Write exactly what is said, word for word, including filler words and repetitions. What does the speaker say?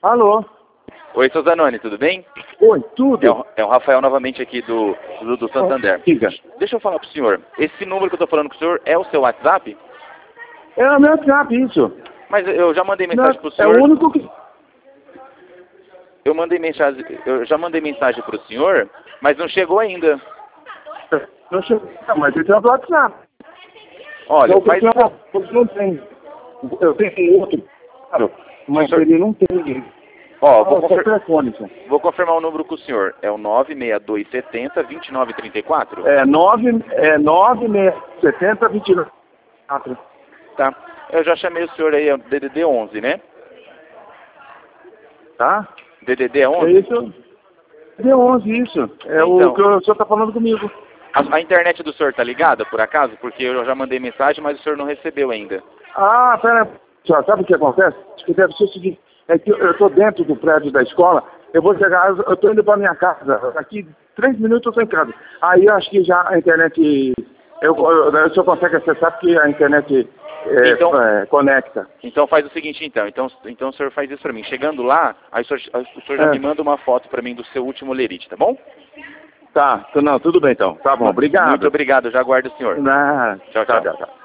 Alô? Oi, seu Zanoni, tudo bem? Oi, tudo? É o, é o Rafael novamente aqui do, do, do Santander. Diga. Deixa eu falar pro senhor. Esse número que eu tô falando com o senhor é o seu WhatsApp? É o meu WhatsApp, isso. Mas eu já mandei mensagem pro Não, senhor. é o único que... Eu mandei mensagem, eu já mandei mensagem pro senhor, mas não chegou ainda. Não chegou, mas ele tem o WhatsApp. Olha, Eu, faz... eu não tenho. Eu tenho outro, claro, mas senhor... ele não tem. Ó, vou, Ah, confir... telefone, senhor. vou confirmar o número com o senhor. É o nove seis dois sete zero, dois nove três quatro? É nove, é nove seis sete zero, dois nove quatro. Tá. Eu já chamei o senhor aí, é o D D D onze, né? Tá? D D D é É onze? isso. D onze, isso. É Então. o que o senhor está falando comigo. A, a internet do senhor tá ligada, por acaso? Porque eu já mandei mensagem, mas o senhor não recebeu ainda. Ah, pera, senhor, sabe o que acontece? Acho que deve ser o seguinte, é que eu estou dentro do prédio da escola, eu vou chegar, eu estou indo para minha casa, daqui três minutos eu estou em casa. Aí eu acho que já a internet, eu, eu, o senhor consegue acessar porque a internet é, Então- é, conecta. Então faz o seguinte, então. Então, então o senhor faz isso pra mim. Chegando lá, aí o senhor, o senhor já É. me manda uma foto pra mim do seu último lerite, tá bom? Tá, não, tudo bem então. Tá bom, obrigado. Muito obrigado, já aguardo o senhor. Ah, Tchau, tchau, tchau. tchau.